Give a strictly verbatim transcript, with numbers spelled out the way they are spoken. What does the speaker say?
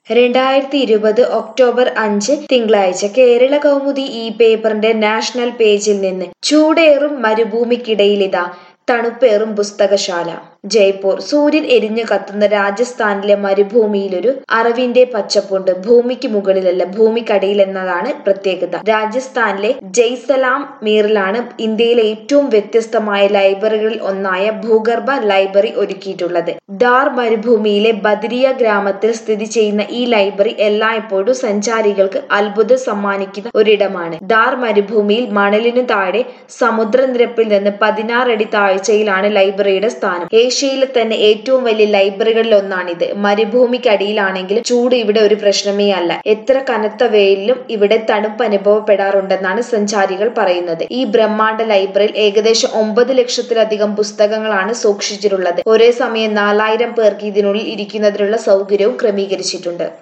രണ്ടായിരത്തി ഇരുപത് ഒക്ടോബർ അഞ്ച് തിങ്കളാഴ്ച കേരള കൗമുദി ഈ പേപ്പറിന്റെ നാഷണൽ പേജിൽ നിന്ന് ചൂടേറും മരുഭൂമിക്കിടയിലിതാ തണുപ്പേറും പുസ്തകശാല. ജയ്പൂർ. സൂര്യൻ എരിഞ്ഞു കത്തുന്ന രാജസ്ഥാനിലെ മരുഭൂമിയിലൊരു അറിവിന്റെ പച്ചപ്പുണ്ട്. ഭൂമിക്ക് മുകളിലല്ല, ഭൂമിക്കടിയിൽ എന്നതാണ് പ്രത്യേകത. രാജസ്ഥാനിലെ ജയ്സലാമീറിലാണ് ഇന്ത്യയിലെ ഏറ്റവും വ്യത്യസ്തമായ ലൈബ്രറികളിൽ ഒന്നായ ഭൂഗർഭ ലൈബ്രറി ഒരുക്കിയിട്ടുള്ളത്. ഥാർ മരുഭൂമിയിലെ ബദരിയ ഗ്രാമത്തിൽ സ്ഥിതി ചെയ്യുന്ന ഈ ലൈബ്രറി എല്ലായ്പ്പോഴും സഞ്ചാരികൾക്ക് അത്ഭുതം സമ്മാനിക്കുന്ന ഒരിടമാണ്. ഥാർ മരുഭൂമിയിൽ മണലിനു താഴെ സമുദ്രനിരപ്പിൽ നിന്ന് പതിനാറ് അടി താഴ്ചയിലാണ് ലൈബ്രറിയുടെ സ്ഥാനം. ഏഷ്യയിലെ തന്നെ ഏറ്റവും വലിയ ലൈബ്രറികളിൽ ഒന്നാണിത്. മരുഭൂമിക്കടിയിലാണെങ്കിലും ചൂട് ഇവിടെ ഒരു പ്രശ്നമേ അല്ല. എത്ര കനത്ത വെയിലിലും ഇവിടെ തണുപ്പ് അനുഭവപ്പെടാറുണ്ടെന്നാണ് സഞ്ചാരികൾ പറയുന്നത്. ഈ ബ്രഹ്മാണ്ഡ ലൈബ്രറിയിൽ ഏകദേശം ഒമ്പത് ലക്ഷത്തിലധികം പുസ്തകങ്ങളാണ് സൂക്ഷിച്ചിട്ടുള്ളത്. ഒരേ സമയം നാലായിരം പേർക്ക് ഇതിനുള്ളിൽ ഇരിക്കുന്നതിനുള്ള സൗകര്യവും ക്രമീകരിച്ചിട്ടുണ്ട്.